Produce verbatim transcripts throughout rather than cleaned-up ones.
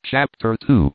Chapter two.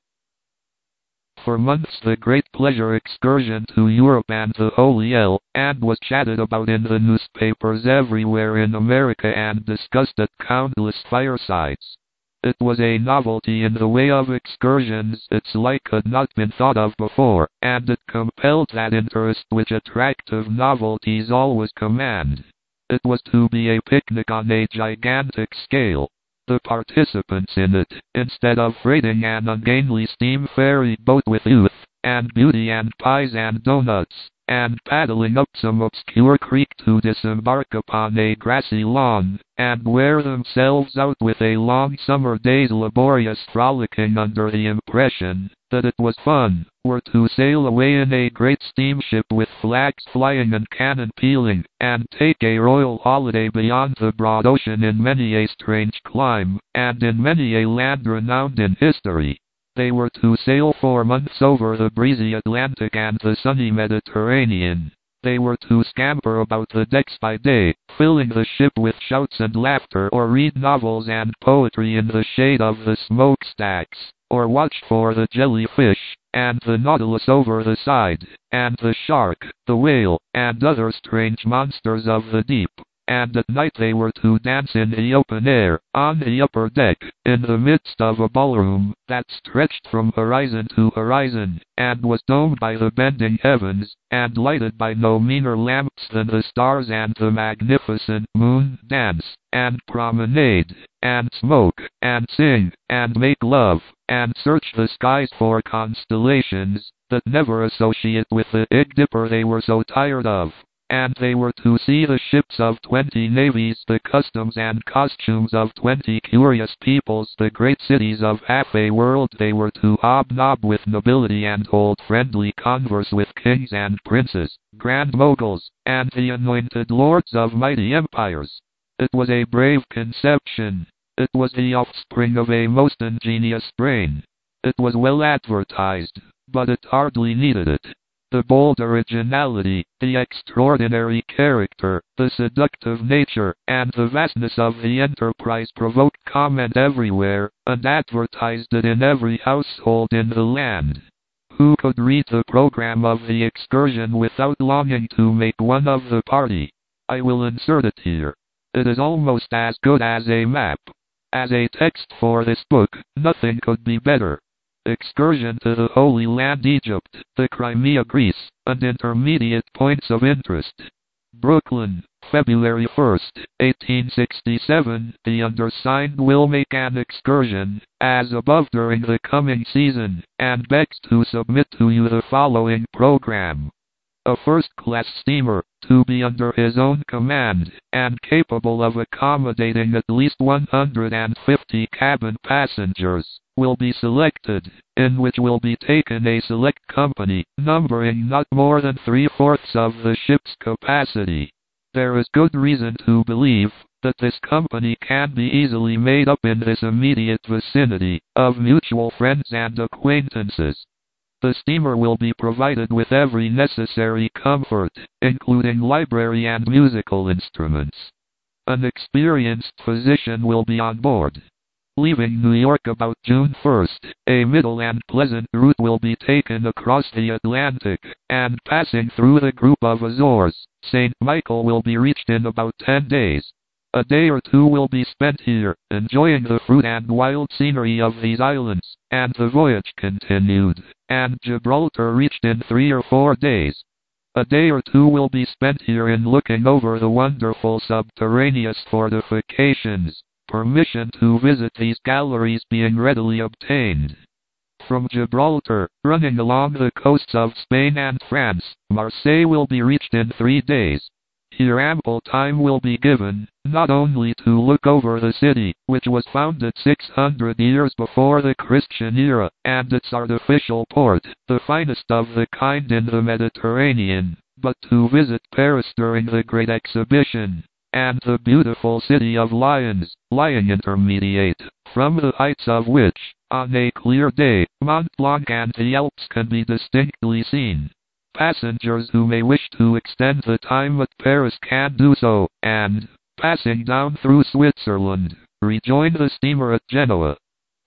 For months the great pleasure excursion to Europe and the Holy Land was chatted about in the newspapers everywhere in America and discussed at countless firesides. It was a novelty in the way of excursions its like had not been thought of before, and it compelled that interest which attractive novelties always command. It was to be a picnic on a gigantic scale. The participants in it, instead of freighting an ungainly steam ferry boat with youth, and beauty and pies and donuts, and paddling up some obscure creek to disembark upon a grassy lawn, and wear themselves out with a long summer day's laborious frolicking under the impression that it was fun, were to sail away in a great steamship with flags flying and cannon pealing, and take a royal holiday beyond the broad ocean in many a strange clime, and in many a land renowned in history. They were to sail for months over the breezy Atlantic and the sunny Mediterranean. They were to scamper about the decks by day, filling the ship with shouts and laughter, or read novels and poetry in the shade of the smokestacks, or watch for the jellyfish, and the nautilus over the side, and the shark, the whale, and other strange monsters of the deep. And at night they were to dance in the open air, on the upper deck, in the midst of a ballroom that stretched from horizon to horizon, and was domed by the bending heavens, and lighted by no meaner lamps than the stars, and the magnificent moon dance, and promenade, and smoke, and sing, and make love, and search the skies for constellations that never associate with the Big Dipper they were so tired of. And they were to see the ships of twenty navies, the customs and costumes of twenty curious peoples, the great cities of half a world. They were to hobnob with nobility and hold friendly converse with kings and princes, grand moguls, and the anointed lords of mighty empires. It was a brave conception. It was the offspring of a most ingenious brain. It was well advertised, but it hardly needed it. The bold originality, the extraordinary character, the seductive nature, and the vastness of the enterprise provoked comment everywhere, and advertised it in every household in the land. Who could read the program of the excursion without longing to make one of the party? I will insert it here. It is almost as good as a map. As a text for this book, nothing could be better. Excursion to the Holy Land, Egypt, the Crimea, Greece, and intermediate points of interest. Brooklyn, February first, eighteen sixty-seven. The undersigned will make an excursion, as above, during the coming season, and begs to submit to you the following program. A first-class steamer, to be under his own command, and capable of accommodating at least one hundred fifty cabin passengers, will be selected, in which will be taken a select company, numbering not more than three-fourths of the ship's capacity. There is good reason to believe that this company can be easily made up in this immediate vicinity, of mutual friends and acquaintances. The steamer will be provided with every necessary comfort, including library and musical instruments. An experienced physician will be on board. Leaving New York about June first, a middle and pleasant route will be taken across the Atlantic, and passing through the group of Azores, Saint Michael will be reached in about ten days. A day or two will be spent here, enjoying the fruit and wild scenery of these islands, and the voyage continued, and Gibraltar reached in three or four days. A day or two will be spent here in looking over the wonderful subterraneous fortifications, permission to visit these galleries being readily obtained. From Gibraltar, running along the coasts of Spain and France, Marseille will be reached in three days. Here ample time will be given, not only to look over the city, which was founded six hundred years before the Christian era, and its artificial port, the finest of the kind in the Mediterranean, but to visit Paris during the Great Exhibition, and the beautiful city of Lyons, lying intermediate, from the heights of which, on a clear day, Mont Blanc and the Alps can be distinctly seen. Passengers who may wish to extend the time at Paris can do so, and, passing down through Switzerland, rejoin the steamer at Genoa.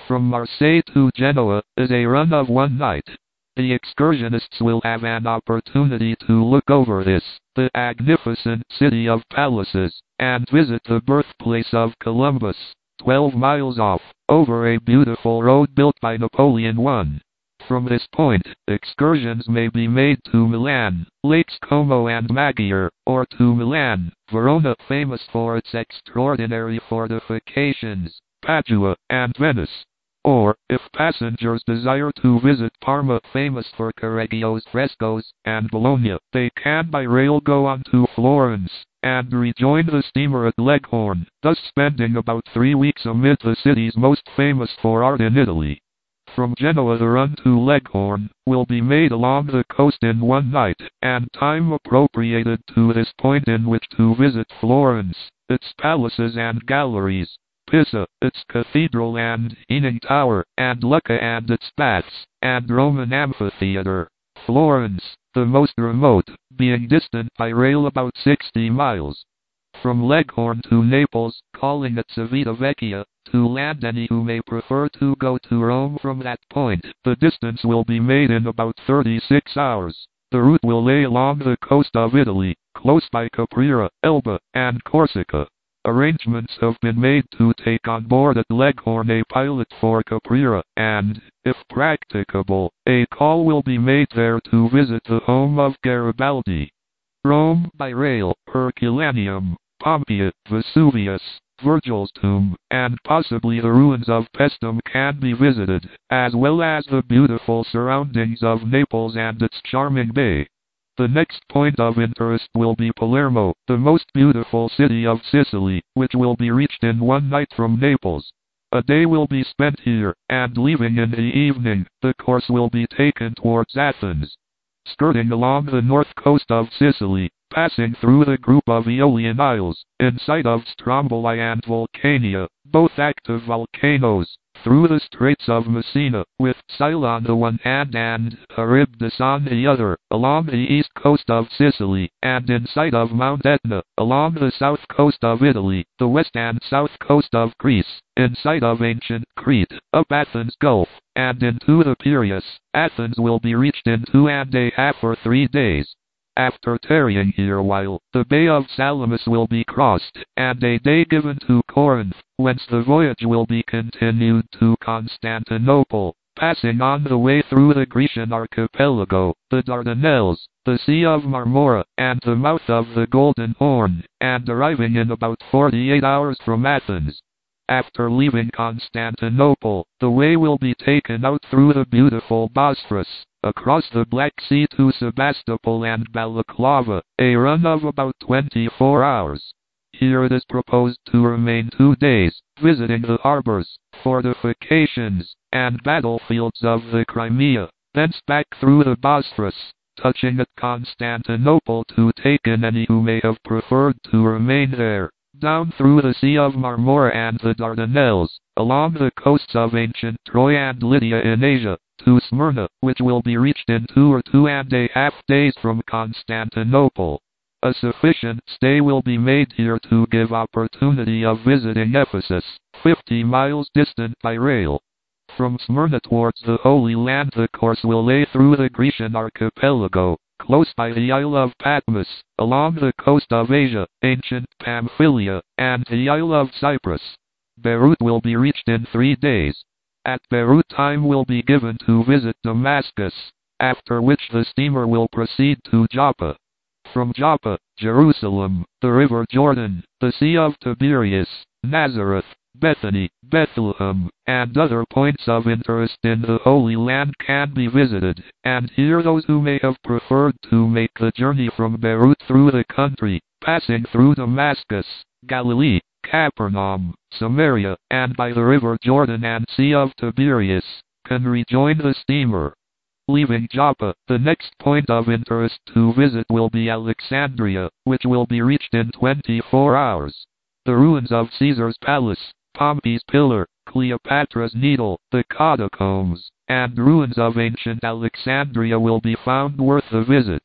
From Marseille to Genoa is a run of one night. The excursionists will have an opportunity to look over this, the magnificent city of palaces, and visit the birthplace of Columbus, twelve miles off, over a beautiful road built by Napoleon the First. From this point, excursions may be made to Milan, Lakes Como and Maggiore, or to Milan, Verona, famous for its extraordinary fortifications, Padua, and Venice. Or, if passengers desire to visit Parma, famous for Correggio's frescoes, and Bologna, they can by rail go on to Florence, and rejoin the steamer at Leghorn, thus spending about three weeks amid the cities most famous for art in Italy. From Genoa the run to Leghorn will be made along the coast in one night, and time appropriated to this point in which to visit Florence, its palaces and galleries, Pisa, its cathedral and Leaning Tower, and Lucca and its baths, and Roman amphitheater. Florence, the most remote, being distant by rail about sixty miles. From Leghorn to Naples, calling at Civita Vecchia, to land any who may prefer to go to Rome from that point. The distance will be made in about thirty-six hours. The route will lay along the coast of Italy, close by Caprera, Elba, and Corsica. Arrangements have been made to take on board at Leghorn a pilot for Caprera, and, if practicable, a call will be made there to visit the home of Garibaldi. Rome by rail, Herculaneum, Pompeii, Vesuvius, Virgil's tomb, and possibly the ruins of Paestum can be visited, as well as the beautiful surroundings of Naples and its charming bay. The next point of interest will be Palermo, the most beautiful city of Sicily, which will be reached in one night from Naples. A day will be spent here, and leaving in the evening, the course will be taken towards Athens. Skirting along the north coast of Sicily, passing through the group of Aeolian Isles, in sight of Stromboli and Vulcania, both active volcanoes, through the Straits of Messina, with Scilla on the one hand and Charybdis on the other, along the east coast of Sicily, and in sight of Mount Etna, along the south coast of Italy, the west and south coast of Greece, in sight of ancient Crete, up Athens Gulf, and into the Piraeus. Athens will be reached in two and a half or three days. After tarrying here a while, the Bay of Salamis will be crossed, and a day given to Corinth, whence the voyage will be continued to Constantinople, passing on the way through the Grecian archipelago, the Dardanelles, the Sea of Marmora, and the mouth of the Golden Horn, and arriving in about forty-eight hours from Athens. After leaving Constantinople, the way will be taken out through the beautiful Bosphorus, across the Black Sea to Sebastopol and Balaclava, a run of about twenty-four hours. Here it is proposed to remain two days, visiting the harbors, fortifications, and battlefields of the Crimea, thence back through the Bosphorus, touching at Constantinople to take in any who may have preferred to remain there, down through the Sea of Marmora and the Dardanelles, along the coasts of ancient Troy and Lydia in Asia, to Smyrna, which will be reached in two or two and a half days from Constantinople. A sufficient stay will be made here to give opportunity of visiting Ephesus, fifty miles distant by rail. From Smyrna towards the Holy Land the course will lay through the Grecian archipelago, close by the Isle of Patmos, along the coast of Asia, ancient Pamphylia, and the Isle of Cyprus. Beirut will be reached in three days. At Beirut time will be given to visit Damascus, after which the steamer will proceed to Joppa. From Joppa, Jerusalem, the River Jordan, the Sea of Tiberias, Nazareth, Bethany, Bethlehem, and other points of interest in the Holy Land can be visited, and here those who may have preferred to make the journey from Beirut through the country, passing through Damascus, Galilee, Capernaum, Samaria, and by the River Jordan and Sea of Tiberias, can rejoin the steamer. Leaving Joppa, the next point of interest to visit will be Alexandria, which will be reached in twenty-four hours. The ruins of Caesar's palace, Pompey's pillar, Cleopatra's needle, the catacombs, and ruins of ancient Alexandria will be found worth a visit.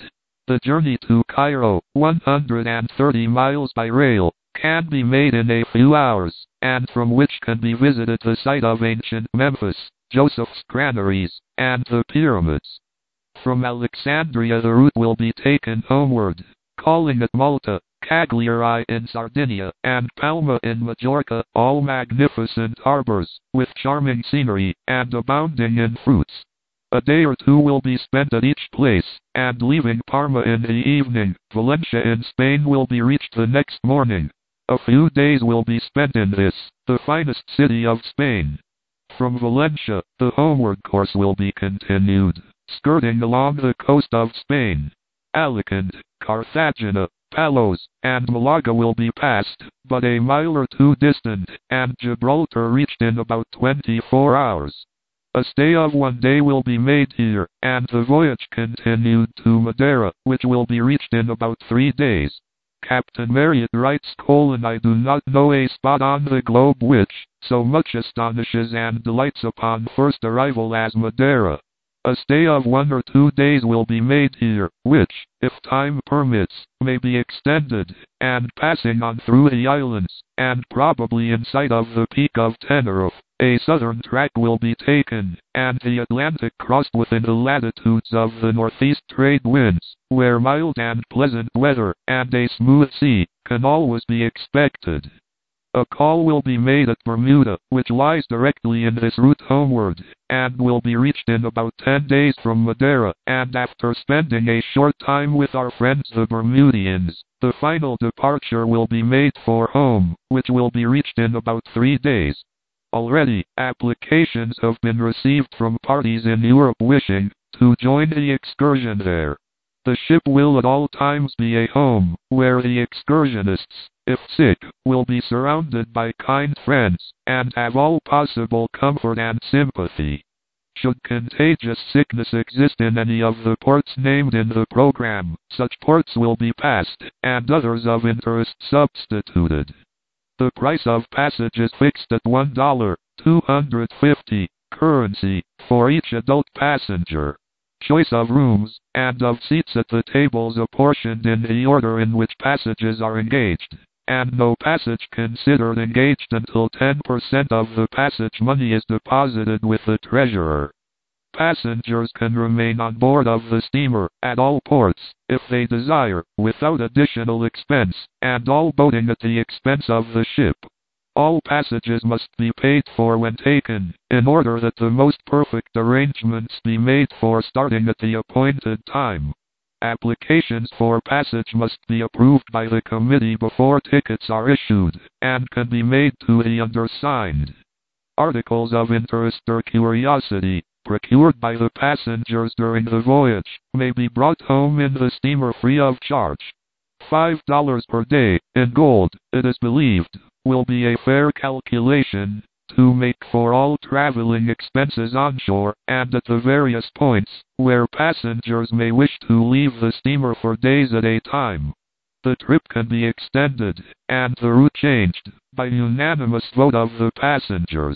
The journey to Cairo, one hundred thirty miles by rail, can be made in a few hours, and from which can be visited the site of ancient Memphis, Joseph's granaries, and the pyramids. From Alexandria the route will be taken homeward, calling at Malta, Cagliari in Sardinia, and Palma in Majorca, all magnificent harbors, with charming scenery, and abounding in fruits. A day or two will be spent at each place, and leaving Parma in the evening, Valencia in Spain will be reached the next morning. A few days will be spent in this, the finest city of Spain. From Valencia, the homeward course will be continued, skirting along the coast of Spain. Alicante, Cartagena, Palos, and Malaga will be passed, but a mile or two distant, and Gibraltar reached in about twenty-four hours. A stay of one day will be made here, and the voyage continued to Madeira, which will be reached in about three days. Captain Marriott writes, colon, I do not know a spot on the globe which so much astonishes and delights upon first arrival as Madeira. A stay of one or two days will be made here, which, if time permits, may be extended, and passing on through the islands, and probably in sight of the peak of Tenerife, a southern track will be taken, and the Atlantic crossed within the latitudes of the northeast trade winds, where mild and pleasant weather, and a smooth sea, can always be expected. A call will be made at Bermuda, which lies directly in this route homeward, and will be reached in about ten days from Madeira, and after spending a short time with our friends the Bermudians, the final departure will be made for home, which will be reached in about three days. Already, applications have been received from parties in Europe wishing to join the excursion there. The ship will at all times be a home, where the excursionists, if sick, will be surrounded by kind friends, and have all possible comfort and sympathy. Should contagious sickness exist in any of the ports named in the program, such ports will be passed, and others of interest substituted. The price of passage is fixed at one dollar, two hundred fifty, currency, for each adult passenger. Choice of rooms, and of seats at the tables apportioned in the order in which passages are engaged, and no passage considered engaged until ten percent of the passage money is deposited with the treasurer. Passengers can remain on board of the steamer, at all ports, if they desire, without additional expense, and all boating at the expense of the ship. All passages must be paid for when taken, in order that the most perfect arrangements be made for starting at the appointed time. Applications for passage must be approved by the committee before tickets are issued, and can be made to the undersigned. Articles of interest or curiosity, procured by the passengers during the voyage, may be brought home in the steamer free of charge. Five dollars per day, in gold, it is believed, will be a fair calculation to make for all traveling expenses onshore, and at the various points where passengers may wish to leave the steamer for days at a time. The trip can be extended, and the route changed, by unanimous vote of the passengers.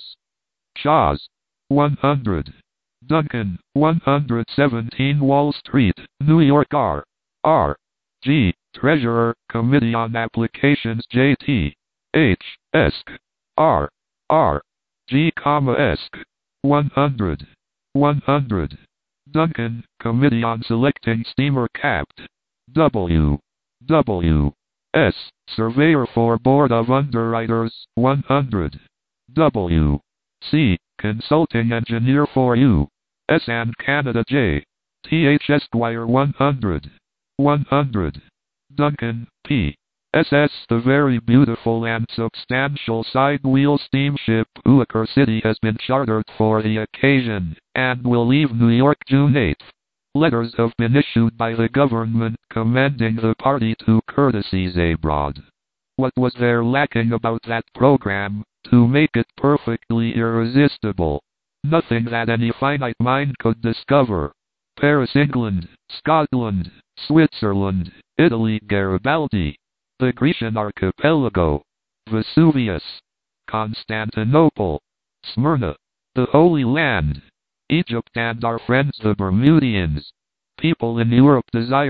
Shaws, one hundred. Duncan, one seventeen Wall Street, New York. R. R. G. Treasurer, Committee on Applications. J T. H. Esk. R. R. G, Esk. one hundred. one hundred. Duncan, Committee on Selecting Steamer Capt. W. W. S. Surveyor for Board of Underwriters. one hundred. W. C. Consulting Engineer for U. S and Canada. J. T H Esquire. one hundred. one hundred. Duncan, P. S S. The very beautiful and substantial side-wheel steamship Uaker City has been chartered for the occasion, and will leave New York June eighth. Letters have been issued by the government commending the party to courtesies abroad. What was there lacking about that program to make it perfectly irresistible? Nothing that any finite mind could discover. Paris, England, Scotland, Switzerland, Italy, Garibaldi, the Grecian archipelago, Vesuvius, Constantinople, Smyrna, the Holy Land, Egypt, and our friends the Bermudians. People in Europe desiring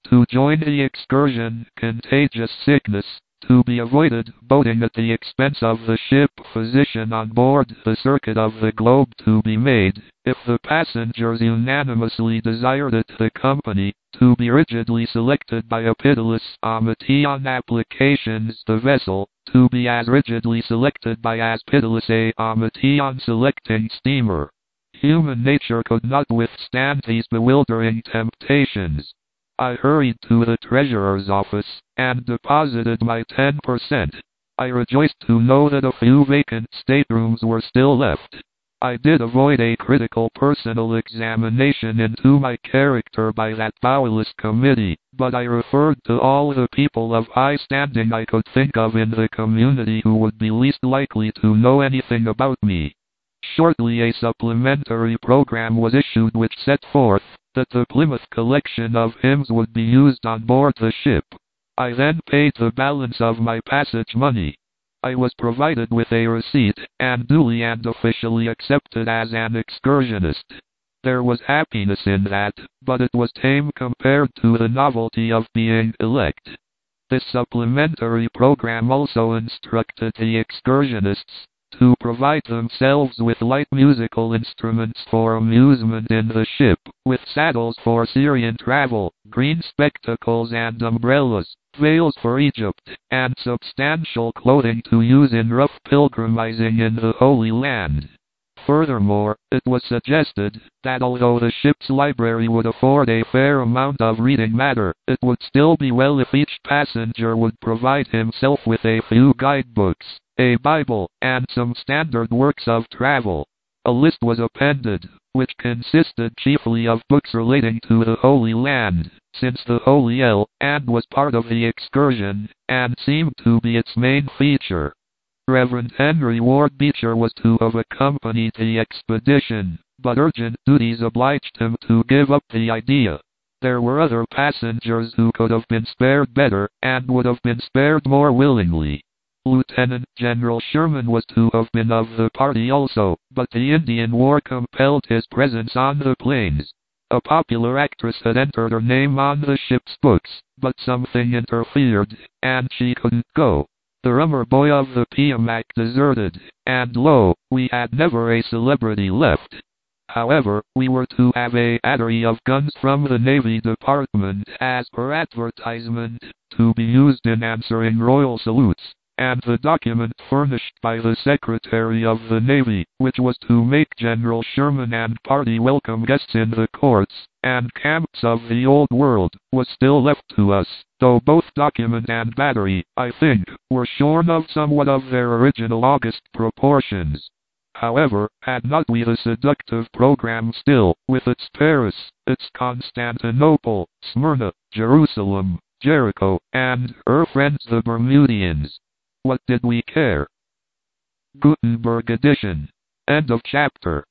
To join the excursion, contagious sickness. To be avoided, boating at the expense of the ship. Physician on board, the circuit of the globe to be made, if the passengers unanimously desired it. The company, to be rigidly selected by a pitiless committee on applications. The vessel, to be as rigidly selected by as pitiless a committee on selecting steamer. Human nature could not withstand these bewildering temptations. I hurried to the treasurer's office, and deposited my ten percent. I rejoiced to know that a few vacant staterooms were still left. I did avoid a critical personal examination into my character by that powerless committee, but I referred to all the people of high standing I could think of in the community who would be least likely to know anything about me. Shortly a supplementary program was issued which set forth that the Plymouth collection of hymns would be used on board the ship. I then paid the balance of my passage money. I was provided with a receipt, and duly and officially accepted as an excursionist. There was happiness in that, but it was tame compared to the novelty of being elect. This supplementary program also instructed the excursionists to provide themselves with light musical instruments for amusement in the ship, with saddles for Syrian travel, green spectacles and umbrellas, veils for Egypt, and substantial clothing to use in rough pilgrimizing in the Holy Land. Furthermore, it was suggested that although the ship's library would afford a fair amount of reading matter, it would still be well if each passenger would provide himself with a few guidebooks, a Bible, and some standard works of travel. A list was appended, which consisted chiefly of books relating to the Holy Land, since the Holy Land was part of the excursion, and seemed to be its main feature. Reverend Henry Ward Beecher was to have accompanied the expedition, but urgent duties obliged him to give up the idea. There were other passengers who could have been spared better, and would have been spared more willingly. Lieutenant General Sherman was to have been of the party also, but the Indian War compelled his presence on the plains. A popular actress had entered her name on the ship's books, but something interfered, and she couldn't go. The rummer boy of the P M A C deserted, and lo, we had never a celebrity left. However, we were to have a battery of guns from the Navy Department as per advertisement, to be used in answering royal salutes, and the document furnished by the Secretary of the Navy, which was to make General Sherman and party welcome guests in the courts and camps of the Old World, was still left to us, though both document and battery, I think, were shorn of somewhat of their original august proportions. However, had not we the seductive program still, with its Paris, its Constantinople, Smyrna, Jerusalem, Jericho, and her friends the Bermudians? What did we care? Gutenberg edition. End of chapter.